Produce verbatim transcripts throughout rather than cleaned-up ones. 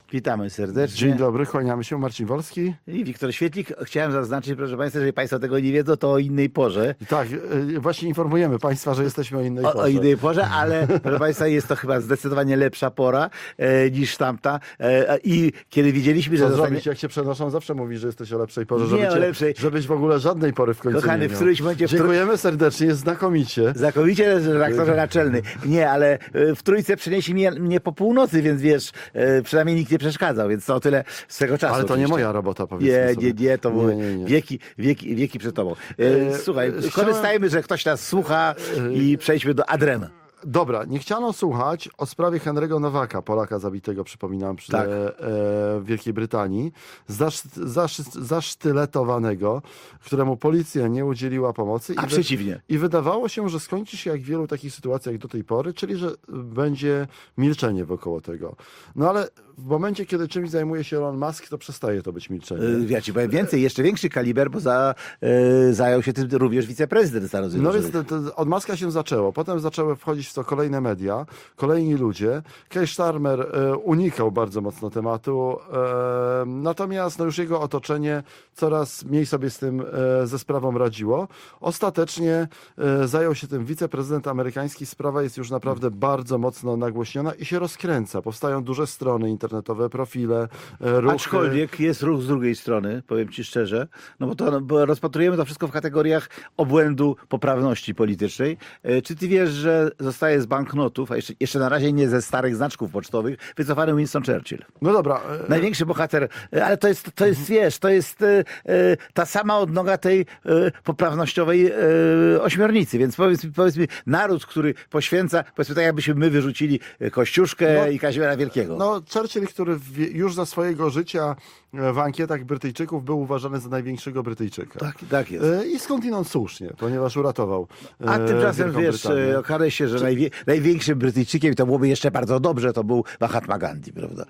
Witamy serdecznie. Dzień dobry, kłaniamy się. Marcin Wolski. I Wiktor Świetlik. Chciałem zaznaczyć, proszę Państwa, jeżeli Państwo tego nie wiedzą, to o innej porze. Tak, właśnie informujemy Państwa, że jesteśmy o innej o, porze. O innej porze, ale proszę Państwa, jest to chyba zdecydowanie lepsza pora e, niż tamta. E, I kiedy widzieliśmy, że... Co zostanie... zrobić, jak się przenoszą? Zawsze mówisz, że jesteś o lepszej porze, Nie, żeby, o cię, lepszej. żebyś w ogóle żadnej pory w końcu Kochany, nie w miał. którymś momencie... W trój... Dziękujemy serdecznie, jest znakomicie. Znakomicie, redaktorze naczelny. Nie, ale w Trójce przynieśli mnie, mnie po północy, więc wiesz, przynajmniej nikt nie przeszkadzał, więc to o tyle z tego czasu. Ale to oczywiście. nie moja robota, powiedzmy Nie, sobie. nie, nie, to były nie, nie, nie. Wieki, wieki, wieki przed tobą. E, Słuchaj, chciałem- korzystajmy, że ktoś nas słucha i przejdźmy do Adrem. Dobra, nie chciano słuchać o sprawie Henry'ego Nowaka, Polaka zabitego, przypominam, przy, Tak. e, w Wielkiej Brytanii, zasz, zasz, zasztyletowanego, któremu policja nie udzieliła pomocy. A i przeciwnie. I wydawało się, że skończy się jak w wielu takich sytuacjach do tej pory, czyli że będzie milczenie wokoło tego. No ale w momencie, kiedy czymś zajmuje się Elon Musk, to przestaje to być milczenie. Ja ci powiem więcej, jeszcze większy kaliber, bo za, e, zajął się tym również wiceprezydent Stanów No Zjednoczonych. więc to, to od Muska się zaczęło. Potem zaczęły wchodzić w to kolejne media, kolejni ludzie. Keir Starmer e, unikał bardzo mocno tematu, e, natomiast no już jego otoczenie coraz mniej sobie z tym e, ze sprawą radziło. Ostatecznie e, zajął się tym wiceprezydent amerykański. Sprawa jest już naprawdę bardzo mocno nagłośniona i się rozkręca. Powstają duże strony internetowe, profile, e, ruchy. Aczkolwiek jest ruch z drugiej strony, powiem ci szczerze, no bo to no, bo rozpatrujemy to wszystko w kategoriach obłędu poprawności politycznej. E, czy ty wiesz, że zostaje z banknotów, a jeszcze, jeszcze na razie nie ze starych znaczków pocztowych, wycofany Winston Churchill? No dobra. E, Największy bohater, e, ale to jest, to jest wiesz, to jest e, e, ta sama odnoga tej e, poprawnościowej e, ośmiornicy, więc powiedz mi, powiedz mi, naród, który poświęca, powiedzmy tak jakbyśmy my wyrzucili Kościuszkę No, i Kazimierza Wielkiego. No, Churchill, który w, już za swojego życia w ankietach Brytyjczyków był uważany za największego Brytyjczyka. Tak, tak jest. E, I skądinąd słusznie, ponieważ uratował e, A tymczasem, Wielką wiesz, Brytanię. e, okaże się, że najwie, największym Brytyjczykiem, i to byłoby jeszcze bardzo dobrze, to był Mahatma Gandhi, prawda?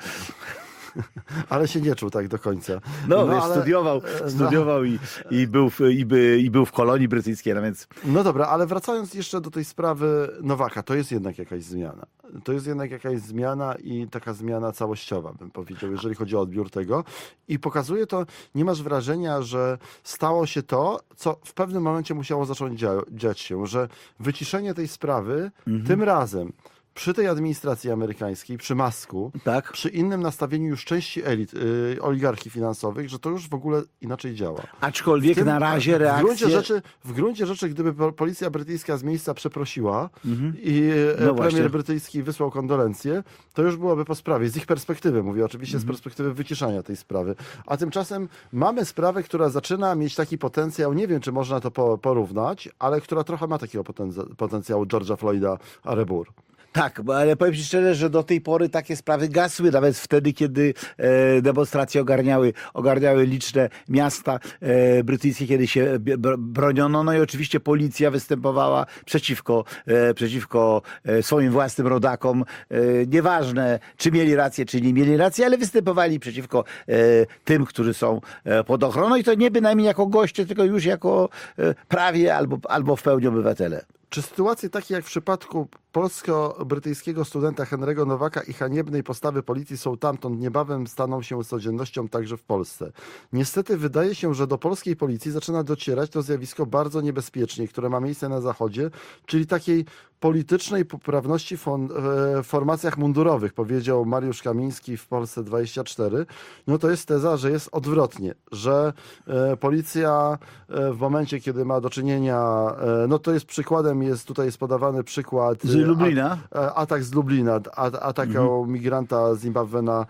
Ale się nie czuł tak do końca. No, wiesz, ale- studiował, no. studiował i, i, był w, i, by, i był w kolonii brytyjskiej, no więc... No dobra, ale wracając jeszcze do tej sprawy Nowaka, to jest jednak jakaś zmiana. To jest jednak jakaś zmiana i taka zmiana całościowa, bym powiedział, jeżeli chodzi o odbiór tego. I pokazuje to, nie masz wrażenia, że stało się to, co w pewnym momencie musiało zacząć dzia- dziać się, że wyciszenie tej sprawy tym razem przy tej administracji amerykańskiej, przy Musku, Tak. przy innym nastawieniu już części elit, y, oligarchii finansowych, że to już w ogóle inaczej działa. Aczkolwiek Tym- na razie W gruncie, reakcje... rzeczy, w gruncie rzeczy, gdyby po- policja brytyjska z miejsca przeprosiła i e, No premier właśnie. brytyjski wysłał kondolencje, to już byłoby po sprawie. Z ich perspektywy, mówię oczywiście Mhm. z perspektywy wyciszania tej sprawy. A tymczasem mamy sprawę, która zaczyna mieć taki potencjał, nie wiem, czy można to po, porównać, ale która trochę ma takiego potenc- potencjału George'a Floyda Arebur. Tak, bo- ale powiem ci szczerze, że do tej pory takie sprawy gasły, nawet wtedy, kiedy e, demonstracje ogarniały, ogarniały liczne miasta e, brytyjskie, kiedy się b- br- broniono. No i oczywiście policja występowała przeciwko, e, przeciwko e, swoim własnym rodakom. E, nieważne, czy mieli rację, czy nie mieli rację, ale występowali przeciwko e, tym, którzy są e, pod ochroną i to nie bynajmniej jako goście, tylko już jako e, prawie albo, albo w pełni obywatele. Czy sytuacje takie jak w przypadku polsko-brytyjskiego studenta Henry'ego Nowaka i haniebnej postawy policji są tamtąd niebawem staną się codziennością także w Polsce? Niestety wydaje się, że do polskiej policji zaczyna docierać to zjawisko bardzo niebezpiecznie, które ma miejsce na Zachodzie, czyli takiej politycznej poprawności w fon- e, formacjach mundurowych, powiedział Mariusz Kamiński w Polsce dwadzieścia cztery. No to jest teza, że jest odwrotnie, że e, policja e, w momencie, kiedy ma do czynienia, e, no to jest przykładem, jest tutaj jest podawany przykład Z Lublina. A, a, atak z Lublina, a, atak mhm. migranta z Zimbabwe na,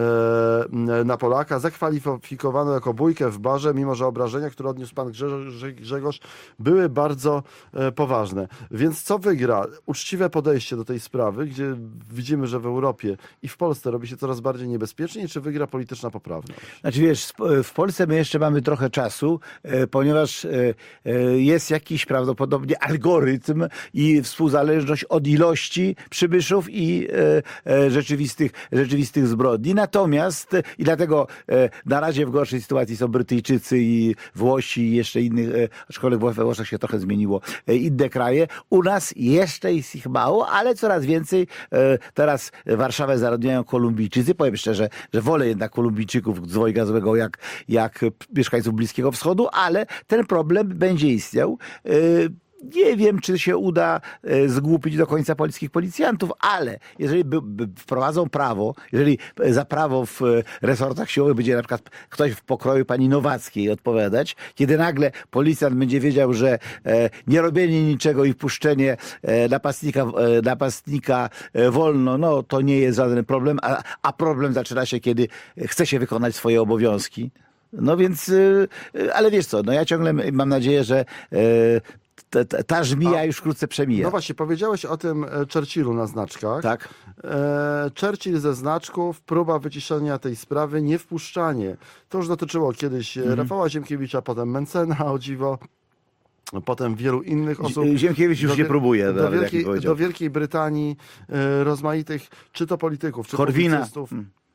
e, na Polaka. Zakwalifikowano jako bójkę w barze, mimo że obrażenia, które odniósł pan Grzegorz, Grzegorz były bardzo e, poważne. Więc co wygra? Uczciwe podejście do tej sprawy, gdzie widzimy, że w Europie i w Polsce robi się coraz bardziej niebezpiecznie, czy wygra polityczna poprawność? Znaczy wiesz, w Polsce my jeszcze mamy trochę czasu, e, ponieważ e, e, jest jakiś prawdopodobnie algorytm i współzależność od ilości przybyszów i e, e, rzeczywistych, rzeczywistych zbrodni. Natomiast e, i dlatego e, na razie w gorszej sytuacji są Brytyjczycy i Włosi i jeszcze innych, e, aczkolwiek we Włoszech się trochę zmieniło, e, inne kraje. U nas jeszcze jeszcze jest ich mało, ale coraz więcej. E, teraz Warszawę zaludniają Kolumbijczycy. Powiem szczerze, że wolę jednak Kolumbijczyków z woju gazowego jak, jak mieszkańców Bliskiego Wschodu, ale ten problem będzie istniał. E, Nie wiem, czy się uda e, zgłupić do końca polskich policjantów, ale jeżeli by, by wprowadzą prawo, jeżeli za prawo w e, resortach siłowych będzie na przykład ktoś w pokroju pani Nowackiej odpowiadać, kiedy nagle policjant będzie wiedział, że e, nie robienie niczego i wpuszczenie e, napastnika, e, napastnika e, wolno, no to nie jest żaden problem, a, a problem zaczyna się, kiedy chce się wykonać swoje obowiązki. No więc, e, ale wiesz co, no ja ciągle mam nadzieję, że e, Ta, ta, ta żmija już wkrótce przemija. No właśnie, powiedziałeś o tym Churchillu na znaczkach. Tak. E, Churchill ze znaczków, próba wyciszenia tej sprawy, niewpuszczanie. To już dotyczyło kiedyś mm. Rafała Ziemkiewicza, potem Mencena, o dziwo. Potem wielu innych osób. Ziemkiewicz już do, nie próbuje. Do, Nawet, Wielkiej, do Wielkiej Brytanii e, rozmaitych, czy to polityków, czy Korwina. publicystów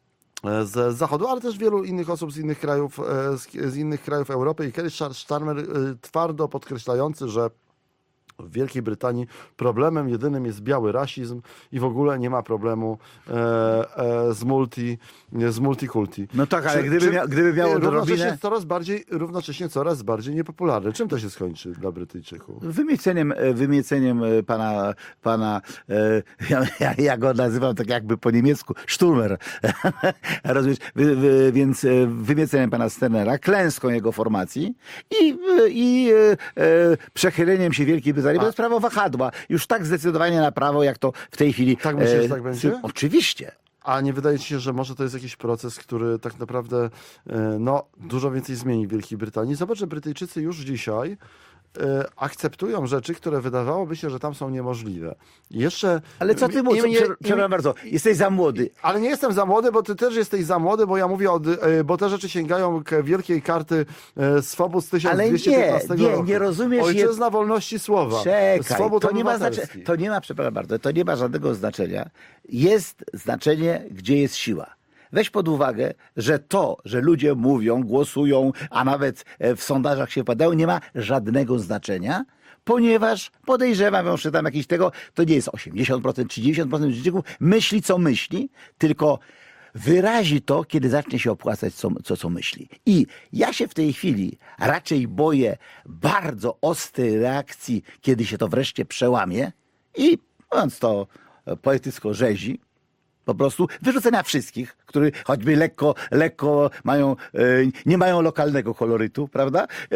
z Zachodu, ale też wielu innych osób z innych krajów, z, z innych krajów Europy. I kiedyś Starmer twardo podkreślający, że w Wielkiej Brytanii problemem jedynym jest biały rasizm i w ogóle nie ma problemu e, e, z, multi, z multikulti. No tak, ale czy, gdyby, czy, mia, gdyby miało równocześnie odrobinę... coraz bardziej, równocześnie coraz bardziej niepopularny. Czym to się skończy dla Brytyjczyków? Wymieceniem, wymieceniem pana, pana ja, ja, ja go nazywam tak jakby po niemiecku, Sturmer. Rozumiesz? Wy, wy, więc wymieceniem pana Sternera, klęską jego formacji i, i e, przechyleniem się Wielkiej Brytanii. To jest prawo wahadła. Już tak zdecydowanie na prawo, jak to w tej chwili... Tak myślisz, że tak będzie? Oczywiście. A nie wydaje ci się, że może to jest jakiś proces, który tak naprawdę no, dużo więcej zmieni w Wielkiej Brytanii? Zobacz, że Brytyjczycy już dzisiaj e, akceptują rzeczy, które wydawałoby się, że tam są niemożliwe. Jeszcze... Ale co ty mówisz? Przepraszam bardzo, jesteś za młody. Ale nie jestem za młody, bo ty też jesteś za młody, bo ja mówię, o, bo te rzeczy sięgają k wielkiej karty e, swobód z tysiąc dwieście piętnastego Ale nie, nie, roku. nie rozumiesz... Ojczyzna je... wolności słowa. Czekaj, Swobód to nie ma znaczenia, to nie ma, przepraszam bardzo, to nie ma żadnego znaczenia. Jest znaczenie, gdzie jest siła. Weź pod uwagę, że to, że ludzie mówią, głosują, a nawet w sondażach się padają, nie ma żadnego znaczenia, ponieważ podejrzewam, że tam jakieś tego, to nie jest osiemdziesiąt procent, trzydzieści procent Brytyjczyków myśli, co myśli, tylko wyrazi to, kiedy zacznie się opłacać, co, co, co myśli. I ja się w tej chwili raczej boję bardzo ostrej reakcji, kiedy się to wreszcie przełamie i, mówiąc to poetycko, rzezi, po prostu wyrzucenia wszystkich, którzy choćby lekko, lekko mają, e, nie mają lokalnego kolorytu, prawda? E,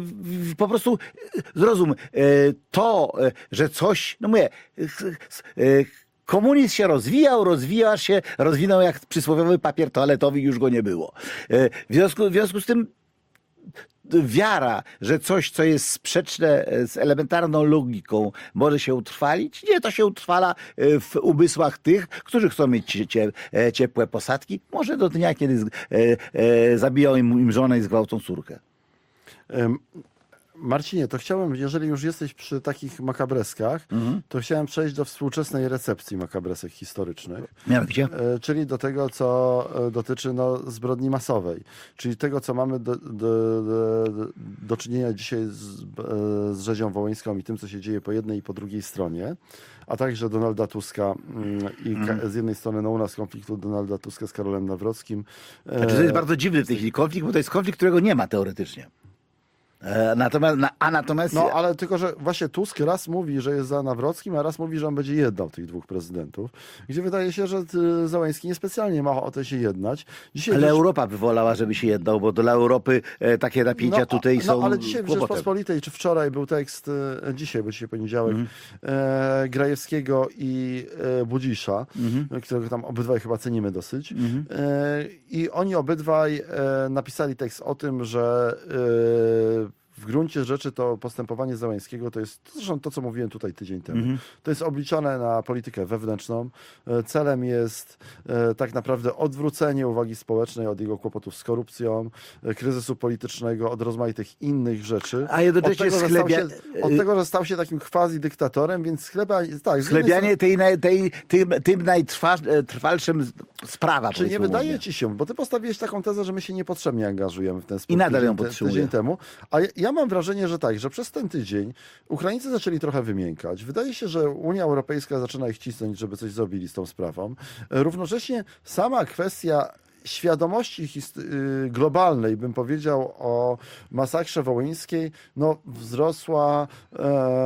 po prostu zrozum, e, to, e, że coś, no mówię, e, e, komunizm się rozwijał, rozwijał się, rozwinął jak przysłowiowy papier toaletowy i już go nie było. E, w związku, w związku z tym wiara, że coś, co jest sprzeczne z elementarną logiką, może się utrwalić? Nie, to się utrwala w umysłach tych, którzy chcą mieć cie, ciepłe posadki. Może do dnia, kiedy e, e, zabiją im, im żonę i zgwałcą córkę. Um. Marcinie, to chciałem, jeżeli już jesteś przy takich makabreskach, mhm. to chciałem przejść do współczesnej recepcji makabresek historycznych. Mianowicie? E, czyli do tego, co dotyczy no, zbrodni masowej. Czyli tego, co mamy do, do, do, do czynienia dzisiaj z, z rzezią wołyńską i tym, co się dzieje po jednej i po drugiej stronie, a także Donalda Tuska i mhm. z jednej strony no, u nas konfliktu Donalda Tuska z Karolem Nawrockim. Znaczy, to jest bardzo dziwny w tej chwili konflikt, bo to jest konflikt, którego nie ma teoretycznie. Natomiast, a natomiast... No, ale tylko, że właśnie Tusk raz mówi, że jest za Nawrockim, a raz mówi, że on będzie jednał tych dwóch prezydentów. Gdzie wydaje się, że Załęski niespecjalnie ma ochotę się jednać. Dzisiaj ale też... Europa by wolała, żeby się jednał, bo dla Europy e, takie napięcia no, tutaj no, są ale dzisiaj w kłopotem. Rzeczpospolitej, czy wczoraj był tekst, e, dzisiaj, bo dzisiaj poniedziałek, mm. e, Grajewskiego i e, Budzisza, mm-hmm. którego tam obydwaj chyba cenimy dosyć. Mm-hmm. E, I oni obydwaj e, napisali tekst o tym, że e, w gruncie rzeczy to postępowanie Załęskiego to jest, zresztą to, co mówiłem tutaj tydzień temu, mm-hmm. to jest obliczone na politykę wewnętrzną. Celem jest e, tak naprawdę odwrócenie uwagi społecznej od jego kłopotów z korupcją, e, kryzysu politycznego, od rozmaitych innych rzeczy. A jednocześnie od tego, schlebia... się, od tego, że stał się takim quasi-dyktatorem, więc chleba... Tak, schlebianie tej, tej, tym, tym najtrwalszym sprawa. Czy nie powiedzmy wydaje umownie. ci się, bo ty postawiłeś taką tezę, że my się niepotrzebnie angażujemy w ten spór I nadal ją tydzień, podtrzymuję. tydzień temu, a ja, ja mam wrażenie, że tak, że przez ten tydzień Ukraińcy zaczęli trochę wymiękać. Wydaje się, że Unia Europejska zaczyna ich cisnąć, żeby coś zrobili z tą sprawą. Równocześnie sama kwestia świadomości hist- y, globalnej, bym powiedział, o masakrze wołyńskiej, no wzrosła e,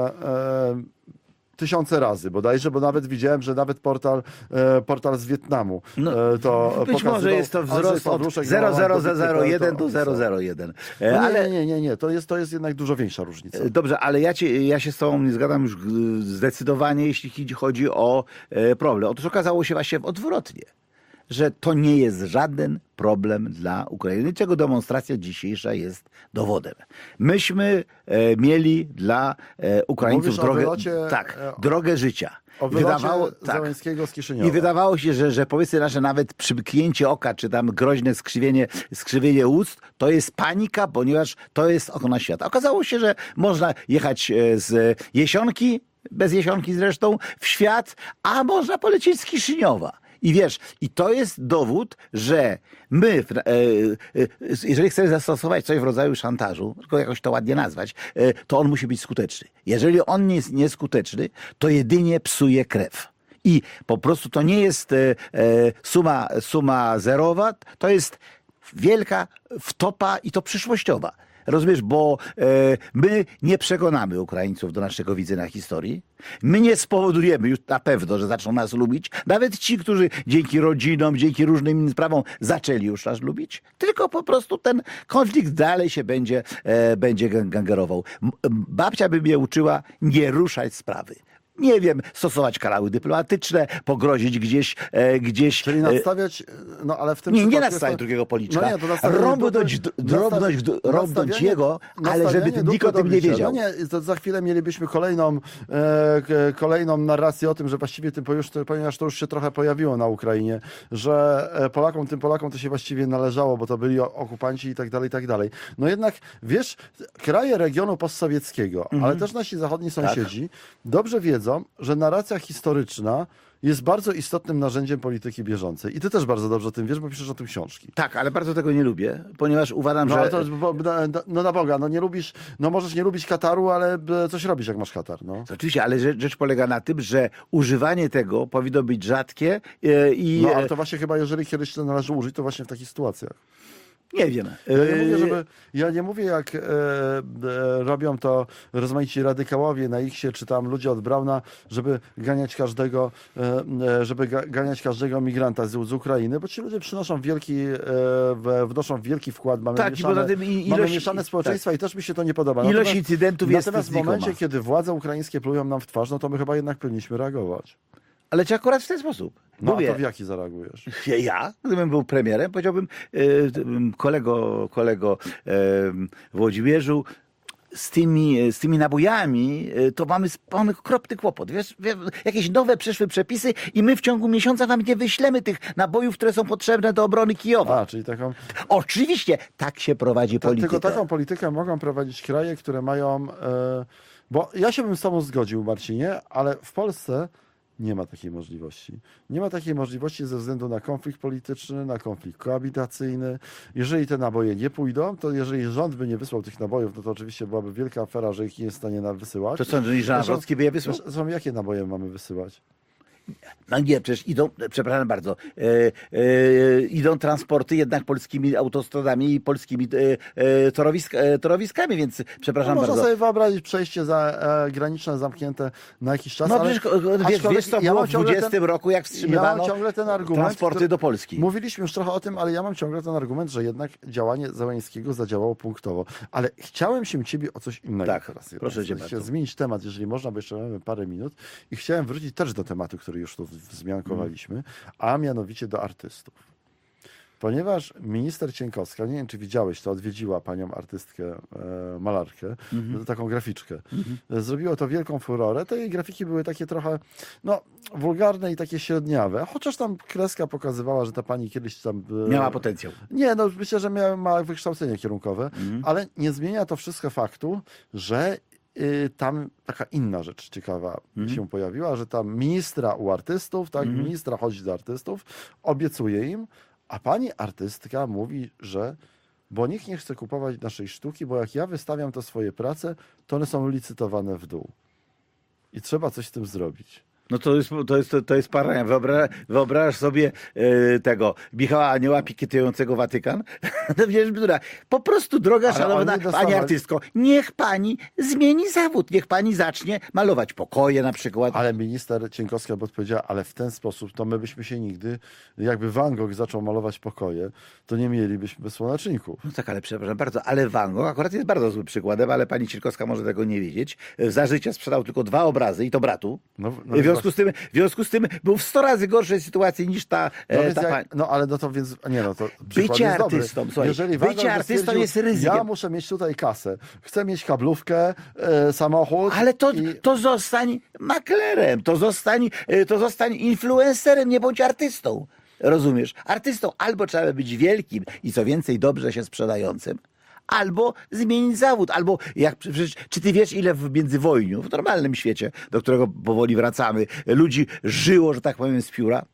e, tysiące razy bodajże, bo nawet widziałem, że nawet portal, e, portal z Wietnamu No, e, to być pokazywał. może jest to Andrzej wzrost od Pawluszek zero miał zero ambitny zero jeden to do zero opisał. zero jeden. No nie, Ale, nie, nie, nie, nie. To jest, to jest jednak dużo większa różnica. Dobrze, ale ja, cię, ja się z tobą nie zgadzam już y, zdecydowanie, jeśli chodzi o e, problem. Otóż okazało się właśnie odwrotnie, że to nie jest żaden problem dla Ukrainy, czego demonstracja dzisiejsza jest dowodem. Myśmy e, mieli dla e, Ukraińców Mówisz o drogę, wylocie, tak, e, drogę życia. O wylocie Wydawało, tak. Załęckiego z Kiszyniowa. I wydawało się, że, że powiedzmy nasze nawet przymknięcie oka, czy tam groźne skrzywienie, skrzywienie ust, to jest panika, ponieważ to jest okno świata. Okazało się, że można jechać e, z Jesionki, bez Jesionki zresztą, w świat, a można polecieć z Kiszyniowa. I wiesz, i to jest dowód, że my, e, e, jeżeli chcesz zastosować coś w rodzaju szantażu, tylko jakoś to ładnie nazwać, e, to on musi być skuteczny. Jeżeli on nie jest nieskuteczny, to jedynie psuje krew. I po prostu to nie jest e, e, suma, suma zerowa, to jest wielka wtopa i to przyszłościowa. Rozumiesz, bo e, my nie przekonamy Ukraińców do naszego widzenia historii. My nie spowodujemy już na pewno, że zaczną nas lubić. Nawet ci, którzy dzięki rodzinom, dzięki różnym innym sprawom zaczęli już nas lubić. Tylko po prostu ten konflikt dalej się będzie, e, będzie gangerował. M- Babcia by mnie uczyła nie ruszać sprawy. Nie wiem, stosować kanały dyplomatyczne, pogrozić gdzieś, e, gdzieś. Czyli e, nadstawiać, no ale w tym Nie, nie przypadku nastawiać jest to- drugiego policzka. No nie, to nastawianie Rąbnąć, dupy- drobność, nastawi- rąbnąć nastawianie- jego, ale nastawianie żeby dupy nikt o do tym nie bicia. wiedział. No nie, to za chwilę mielibyśmy kolejną, e, k- kolejną narrację o tym, że właściwie tym, już, ponieważ to już się trochę pojawiło na Ukrainie, że e, Polakom, tym Polakom to się właściwie należało, bo to byli o- okupanci i tak dalej, i tak dalej. No jednak, wiesz, kraje regionu postsowieckiego, Mhm. ale też nasi zachodni Tak. sąsiedzi dobrze wiedzą, że narracja historyczna jest bardzo istotnym narzędziem polityki bieżącej. I ty też bardzo dobrze o tym wiesz, bo piszesz o tym książki. Tak, ale bardzo tego nie lubię, ponieważ uważam, No, że... ale to, bo, no, no na Boga, no nie lubisz, no możesz nie lubić Kataru, ale e, coś robisz, jak masz Katar, no. Oczywiście, ale rzecz, rzecz polega na tym, że używanie tego powinno być rzadkie e, i... No ale to właśnie chyba, jeżeli kiedyś to należy użyć, to właśnie w takich sytuacjach. Nie wiem. Ja nie mówię, E, żeby, ja nie mówię jak e, e, robią to rozmaici radykałowie na X-ie, czy tam ludzie od Brauna, żeby ganiać każdego, e, e, żeby ga, ganiać każdego migranta z, z Ukrainy, bo ci ludzie przynoszą wielki, e, w- wnoszą wielki wkład. Mamy Tak, i mieszane, poza tym i- mamy ilość- mieszane społeczeństwa i też mi się to nie podoba. Ilość Natomiast- incydentów jest Natomiast w znikoma. momencie, kiedy władze ukraińskie plują nam w twarz, no to my chyba jednak powinniśmy reagować. Ale czy akurat w ten sposób? No Mówię, a to w jaki zareagujesz? ja, gdybym był premierem, powiedziałbym e, kolego, kolego e, Włodzimierzu, z tymi, z tymi nabojami e, to mamy, mamy okropny kłopot. Wiesz, wiesz, jakieś nowe przyszły przepisy i my w ciągu miesiąca wam nie wyślemy tych nabojów, które są potrzebne do obrony Kijowa. A, czyli taką... Oczywiście tak się prowadzi Ta, politykę. tylko taką politykę mogą prowadzić kraje, które mają... E, bo ja się bym z tobą zgodził, Marcinie, ale w Polsce nie ma takiej możliwości. Nie ma takiej możliwości ze względu na konflikt polityczny, na konflikt koabitacyjny. Jeżeli te naboje nie pójdą, to jeżeli rząd by nie wysłał tych nabojów, no to oczywiście byłaby wielka afera, że ich nie jest w stanie nam wysyłać. To sądzę, że Nawrocki by je wysłał. Zresztą jakie naboje mamy wysyłać? No nie, przecież idą, przepraszam bardzo, e, e, idą transporty jednak polskimi autostradami i polskimi e, e, torowisk, e, torowiskami, więc przepraszam No, można bardzo. sobie wyobrazić przejście za, e, graniczne zamknięte na jakiś czas. No ale, przecież wiesz, aczkolwiek wiesz co ja było mam w ciągle dwudziestym ten- roku, jak Ja wstrzymywano mam ciągle ten argument, transporty który- do Polski. Mówiliśmy już trochę o tym, ale ja mam ciągle ten argument, że jednak działanie Załęskiego zadziałało punktowo. Ale chciałem się ciebie o coś innego Tak, teraz. proszę jednak. cię Chcę bardzo. zmienić temat, jeżeli można, bo jeszcze mamy parę minut. I chciałem wrócić też do tematu, który już tu wzmiankowaliśmy, a mianowicie do artystów. Ponieważ minister Cienkowska, nie wiem czy widziałeś, to odwiedziła panią artystkę, e, malarkę, Mhm. taką graficzkę. E, Zrobiło to wielką furorę. Te jej grafiki były takie trochę no, wulgarne i takie średniawe, chociaż tam kreska pokazywała, że ta pani kiedyś tam... e, Miała potencjał. Nie, no myślę, że miała, ma wykształcenie kierunkowe, Mhm. ale nie zmienia to wszystko faktu, że y, tam taka inna rzecz ciekawa Mhm. się pojawiła, że tam ministra u artystów, tak, Mhm. ministra chodzi do artystów, obiecuje im, a pani artystka mówi, że bo nikt nie chce kupować naszej sztuki, bo jak ja wystawiam to swoje prace, to one są licytowane w dół. I trzeba coś z tym zrobić. No to jest, to jest, to jest parania. Wyobra, wyobrażasz sobie e, tego Michała Anioła pikietującego Watykan? To wiesz, bzdura. Po prostu, droga Ale szanowna oni pani dostawali- artystko, niech pani zmieni zawód, niech pani zacznie malować pokoje na przykład. Ale minister Cienkowska by odpowiedziała, ale w ten sposób to my byśmy się nigdy, jakby Van Gogh zaczął malować pokoje, to nie mielibyśmy słoneczników. No tak, ale przepraszam bardzo, ale Van Gogh akurat jest bardzo złym przykładem, ale pani Cienkowska może tego nie wiedzieć. Za życia sprzedał tylko dwa obrazy i to bratu. No, no, W związku z tym, w związku z tym był w sto razy gorszej sytuacji niż ta, no, e, więc ta jak, pani. no ale no to więc, nie no to przykład Bycie jest dobry. artystą, słuchaj, Jeżeli Van bycie Gogh by artystą stwierdził, jest ryzykiem. Ja muszę mieć tutaj kasę, chcę mieć kablówkę, e, samochód. Ale to, i... to zostań maklerem, to zostań, e, to zostań influencerem, nie bądź artystą. Rozumiesz? Artystą albo trzeba być wielkim i co więcej dobrze się sprzedającym, albo zmienić zawód, albo jak przecież, czy ty wiesz, ile w międzywojniu, w normalnym świecie, do którego powoli wracamy, ludzi żyło, że tak powiem, z pióra?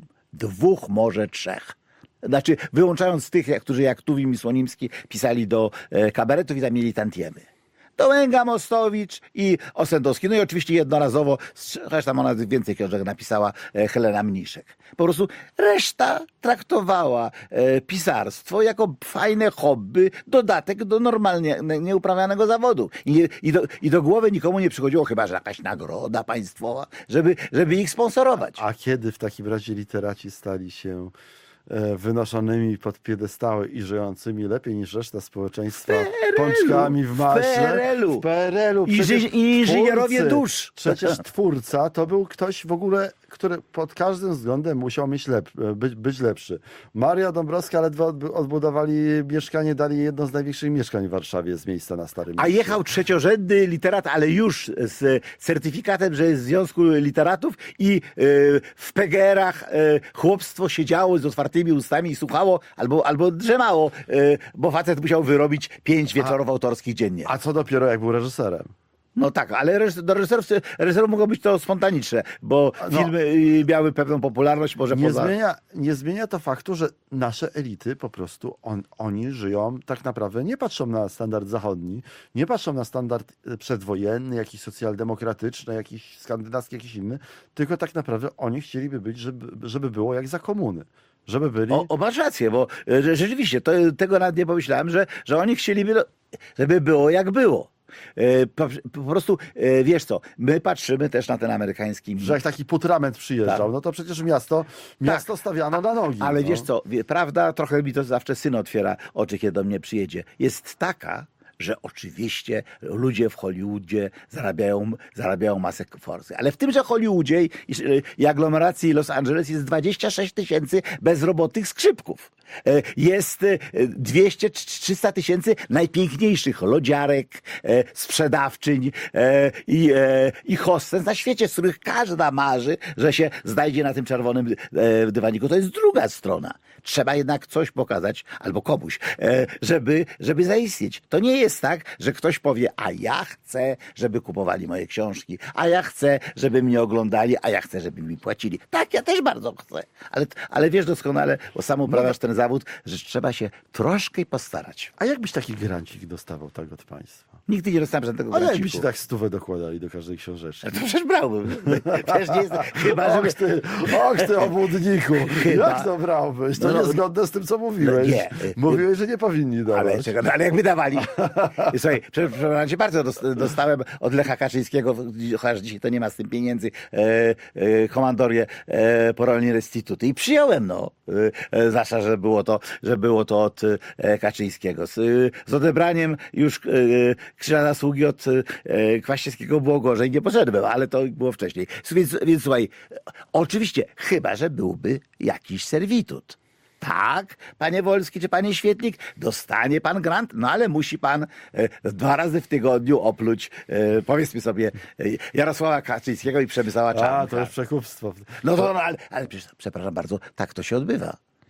Dwóch, może trzech. Znaczy, wyłączając tych, jak- którzy jak Tuwim i Słonimski pisali do e, kabaretów i tam mieli tantiemy. Dołęga, Mostowicz i Osendowski. No i oczywiście jednorazowo, chociaż tam ona więcej książek napisała, e, Helena Mniszek. Po prostu reszta traktowała e, pisarstwo jako fajne hobby, dodatek do normalnie nie- nieuprawianego zawodu. I, nie- i, do, I do głowy nikomu nie przychodziło, chyba że jakaś nagroda państwowa, żeby, żeby ich sponsorować. A kiedy w takim razie literaci stali się e, wynoszonymi pod piedestały i żyjącymi lepiej niż reszta społeczeństwa P R L-u, pączkami w maśle? w P R L-u. W P R L-u. I Przecież ży- i inżynierowie twórcy, dusz. Przecież twórca to był ktoś w ogóle, który pod każdym względem musiał mieć lep, być, być lepszy. Maria Dąbrowska ledwo odbu- odbudowali mieszkanie, dali jedno z największych mieszkań w Warszawie z miejsca na Starym A Mieście. jechał trzeciorzędny literat, ale już z certyfikatem, że jest z Związku Literatów i y, w P G R-ach y, chłopstwo siedziało z otwartymi ustami i słuchało albo, albo drzemało, y, bo facet musiał wyrobić pięć wieczorów autorskich dziennie. A co dopiero jak był reżyserem? No tak, ale reż- do reżyserów, reżyserów mogło być to spontaniczne, bo No. filmy y, miały pewną popularność, może Nie poza... zmienia, nie zmienia to faktu, że nasze elity po prostu, on, oni żyją tak naprawdę, nie patrzą na standard zachodni, nie patrzą na standard e, przedwojenny, jakiś socjaldemokratyczny, jakiś skandynawski, jakiś inny, tylko tak naprawdę oni chcieliby być, żeby, żeby było jak za komuny. Żeby byli... O, o, masz rację, bo e, że, rzeczywiście, to, tego nawet nie pomyślałem, że, że oni chcieliby, no, żeby było jak było. E, Po, po prostu, e, wiesz co, my patrzymy też na ten amerykański Że jak taki putrament przyjeżdżał, Tak. no to przecież miasto, miasto stawiano na nogi. Ale no. wiesz co, wie, prawda, trochę mi to zawsze syn otwiera oczy, kiedy do mnie przyjedzie. Jest taka, że oczywiście ludzie w Hollywoodzie zarabiają, zarabiają masę forsy. Ale w tymże Hollywoodzie i, i aglomeracji Los Angeles jest dwadzieścia sześć tysięcy bezrobotnych skrzypków. E, Jest e, dwieście trzysta tysięcy najpiękniejszych lodziarek, e, sprzedawczyń e, i, e, i hostess na świecie, z których każda marzy, że się znajdzie na tym czerwonym e, dywaniku. To jest druga strona. Trzeba jednak coś pokazać, albo komuś, e, żeby, żeby zaistnieć. To nie jest tak, że ktoś powie, a ja chcę, żeby kupowali moje książki, a ja chcę, żeby mnie oglądali, a ja chcę, żeby mi płacili. Tak, ja też bardzo chcę. Ale, ale wiesz doskonale, bo sam uprawiasz ten zawód, że trzeba się troszkę postarać. A jakbyś taki grancik dostawał tak od państwa? Nigdy nie dostałem żadnego Ale jakby granciku. ci tak stówę dokładali do każdej książeczki. To przecież brałbym. Przecież nie jest, chyba, Och że... ty, och ty obłudniku, Chyba. jak to brałbyś? To No, no, niezgodne z tym, co mówiłeś. nie. Mówiłeś, że nie powinni Ale, dawać. czekaj, no, ale jakby dawali. I słuchaj, przepraszam cię bardzo, dos- dostałem od Lecha Kaczyńskiego, chociaż dzisiaj to nie ma z tym pieniędzy, e, e, komandorię e, Porolni Restituty. I przyjąłem, no. E, e, zwłaszcza, że było to, że było to od e, Kaczyńskiego. Z, e, z odebraniem już e, krzyża zasługi od e, Kwaśniewskiego było gorzej, nie poszedłem, ale to było wcześniej. Więc, więc słuchaj, oczywiście, chyba że byłby jakiś serwitut. Tak, panie Wolski czy panie Świetlik, dostanie pan grant, no ale musi pan e, dwa razy w tygodniu opluć, e, powiedzmy sobie, e, Jarosława Kaczyńskiego i Przemysława Czarnka. A, to jest przekupstwo. No to, no, ale, ale przecież, przepraszam bardzo, tak to się odbywa.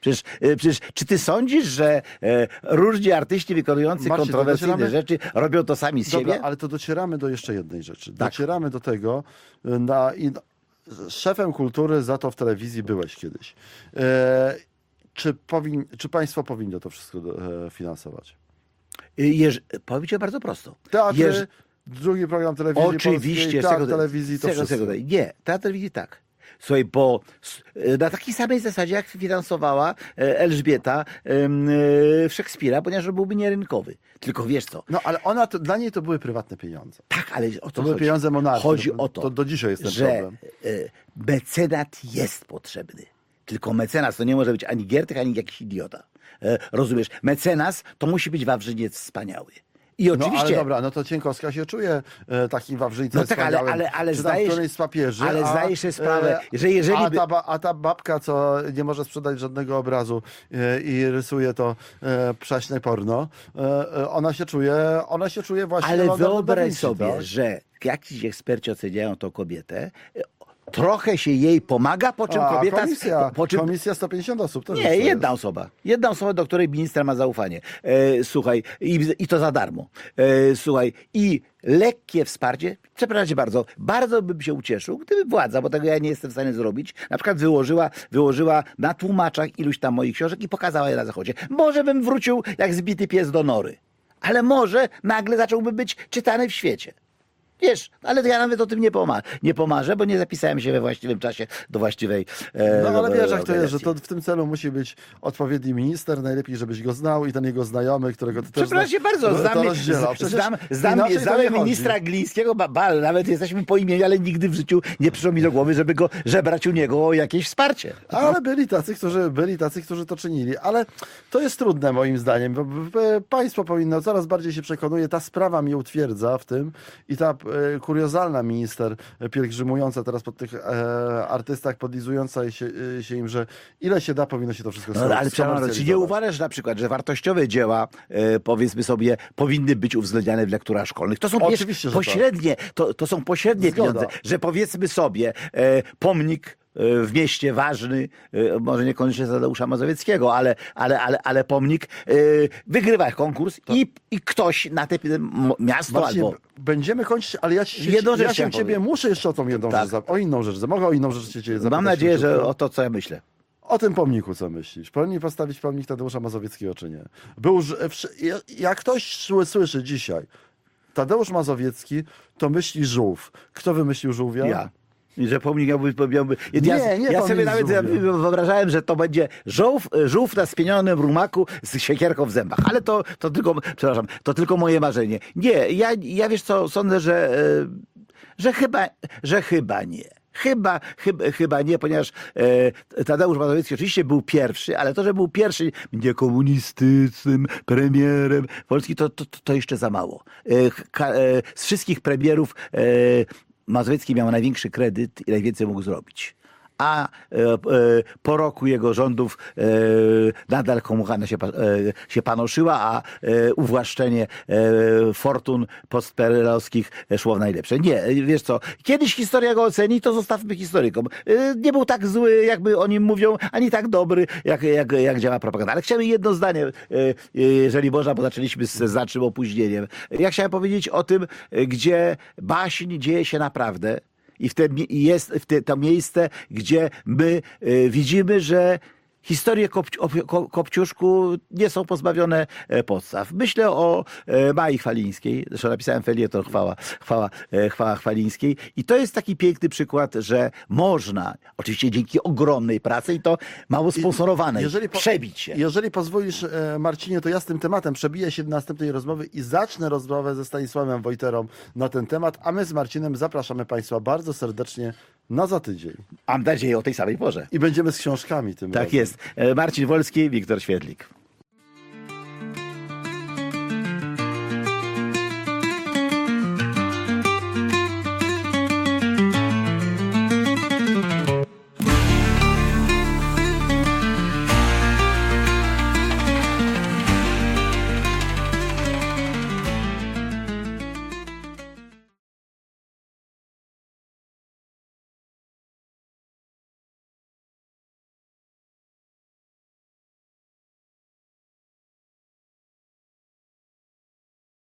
Przecież, e, przecież czy ty sądzisz, że e, różni artyści wykonujący Marcin, to kontrowersyjne docieramy- rzeczy robią to sami z Dobra, siebie? ale to docieramy do jeszcze jednej rzeczy. Tak. Docieramy do tego, y, na, i, szefem kultury za to w telewizji byłeś kiedyś. E, czy, powin, czy państwo powinno to wszystko e, finansować? Jeż, powiem ci bardzo prosto. Teatry, Jeż- drugi program telewizji Oczywiście, polskiej, z teatr tego- telewizji, z to tego- z wszystko. tego- Nie, teatr telewizji tak. Słuchaj, bo s- na takiej samej zasadzie, jak finansowała e, Elżbieta em, e, Szekspira, ponieważ on byłby nierynkowy. Tylko wiesz co, No ale ona, to, dla niej to były prywatne pieniądze. tak, ale o To to były chodzi. pieniądze monarchii. Chodzi To- o to, to do dzisiaj jest ten że problem. e, mecenat jest potrzebny. Tylko mecenas to nie może być ani Giertych, ani jakiś idiota. E, rozumiesz? Mecenas to musi być Wawrzyniec wspaniały. I No oczywiście... ale dobra, no to Cienkowska się czuje e, takim Wawrzyńcem No tak, ale- wspaniałym, ale- ale czy tam zdajesz- którejś z papieży. ale a, zdajesz sobie sprawę, e, że jeżeli A by- ta, ba, a ta babka, co nie może sprzedać żadnego obrazu e, i rysuje to e, przaśne porno, e, e, ona się czuje, ona się czuje właśnie... Ale Leonardo da wyobraź Vinci, sobie, tak? że jakiś eksperci oceniają tą kobietę, trochę się jej pomaga, po czym A, kobieta... komisja, po czym, komisja sto pięćdziesiąt osób. To nie, wiesz, co jedna jest. osoba. Jedna osoba, do której minister ma zaufanie. E, słuchaj, i, i to za darmo. E, słuchaj, i lekkie wsparcie, przepraszam cię bardzo, bardzo bym się ucieszył, gdyby władza, bo tego ja nie jestem w stanie zrobić, na przykład wyłożyła, wyłożyła na tłumaczach iluś tam moich książek i pokazała je na zachodzie. Może bym wrócił jak zbity pies do nory, ale może nagle zacząłby być czytany w świecie. Wiesz, ale ja nawet o tym nie, poma nie pomarzę, bo nie zapisałem się we właściwym czasie do właściwej e, No ale do- wiesz jak to jest, że organizacji. to w tym celu musi być odpowiedni minister, najlepiej żebyś go znał i ten jego znajomy, którego ty też Przepraszam cię bardzo, to znam, rozdziela. z- Przecież znam, znam, inaczej to znam nie chodzi. ministra Glińskiego, ba, ba, nawet jesteśmy po imieniu, ale nigdy w życiu nie przyszło mi do głowy, żeby go żebrać u niego o jakieś wsparcie. Ale byli tacy, którzy byli tacy, którzy to czynili. Ale to jest trudne moim zdaniem, bo bo państwo powinno, coraz bardziej się przekonuje, ta sprawa mnie utwierdza w tym i ta e, kuriozalna minister pielgrzymująca teraz po tych e, artystach, podlizująca się, e, się im, że ile się da, powinno się to wszystko No, ale przepraszam, czy nie skomercjalizować. uważasz na przykład, że wartościowe dzieła, e, powiedzmy sobie, powinny być uwzględniane w lekturach szkolnych? To są wiesz, Oczywiście, że tak. pośrednie, to, to są pośrednie Zgoda. pieniądze, że powiedzmy sobie, e, pomnik e, w mieście ważny, e, może niekoniecznie Tadeusza Mazowieckiego, ale, ale, ale, ale pomnik, e, wygrywa konkurs i, i ktoś na te m- miasto Marcin, albo... będziemy kończyć, ale ja, się, Jedną rzecz ja się chciałem ciebie powiedzieć. muszę jeszcze o tą jedną Tak. rzecz, za- o inną rzecz, mogę o inną rzecz cię zapytać. Mam nadzieję, że króciutko? o to, co ja myślę. O tym pomniku co myślisz? Powinni postawić pomnik Tadeusza Mazowieckiego, czy nie? Był, że- wszy- jak ktoś słyszy dzisiaj Tadeusz Mazowiecki, to myśli żółw. Kto wymyślił żółwia? Ja. I że pomnik miałby... miałby ja, Nie, nie ja pomnik sobie nawet żółwia. wyobrażałem, że to będzie żółw, żółw na spienionym rumaku z siekierką w zębach. Ale to, to tylko, przepraszam, to tylko moje marzenie. Nie, ja, ja wiesz co, sądzę, że, e, że chyba, że chyba nie. Chyba, chyba, chyba nie, ponieważ e, Tadeusz Mazowiecki oczywiście był pierwszy, ale to, że był pierwszy niekomunistycznym premierem Polski, to, to, to jeszcze za mało. E, ka, e, z wszystkich premierów e, Mazowiecki miał największy kredyt i najwięcej mógł zrobić. A e, e, po roku jego rządów e, nadal komuchana się, pa- e, się panoszyła, a e, uwłaszczenie e, fortun postperelowskich szło w najlepsze. Nie, wiesz co, kiedyś historia go oceni, to zostawmy historykom. E, nie był tak zły, jakby o nim mówią, ani tak dobry, jak, jak, jak działa propaganda. Ale chciałem jedno zdanie, e, e, jeżeli można, bo zaczęliśmy z znacznym opóźnieniem. Ja chciałem powiedzieć o tym, e, gdzie baśń dzieje się naprawdę. I w te, i jest w te, to miejsce, gdzie my y, widzimy, że historie Kopci, o, Ko- Kopciuszku nie są pozbawione e, podstaw. Myślę o e, Mai Chwalińskiej, zresztą napisałem felieton chwała, chwała, e, chwała Chwalińskiej i to jest taki piękny przykład, że można, oczywiście dzięki ogromnej pracy i to mało sponsorowanej, Jeżeli po- przebić się. Jeżeli pozwolisz, e, Marcinie, to ja z tym tematem przebiję się do następnej rozmowy i zacznę rozmowę ze Stanisławem Wojterą na ten temat, a my z Marcinem zapraszamy Państwa bardzo serdecznie na za tydzień. Mam nadzieję o tej samej porze. I będziemy z książkami tym Tak razem. jest. E, Marcin Wolski, Wiktor Świetlik.